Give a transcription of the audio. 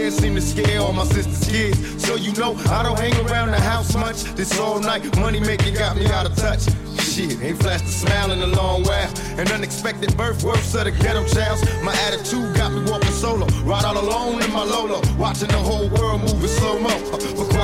square seem to scare all my sister's kids. So you know I don't hang around the house much. This all night money making got me out of touch. Shit, ain't flashed a smile in a long while. An unexpected birth, worse of the ghetto childs. My attitude got me walking solo, ride all alone in my Lolo, watching the whole world move in slow-mo.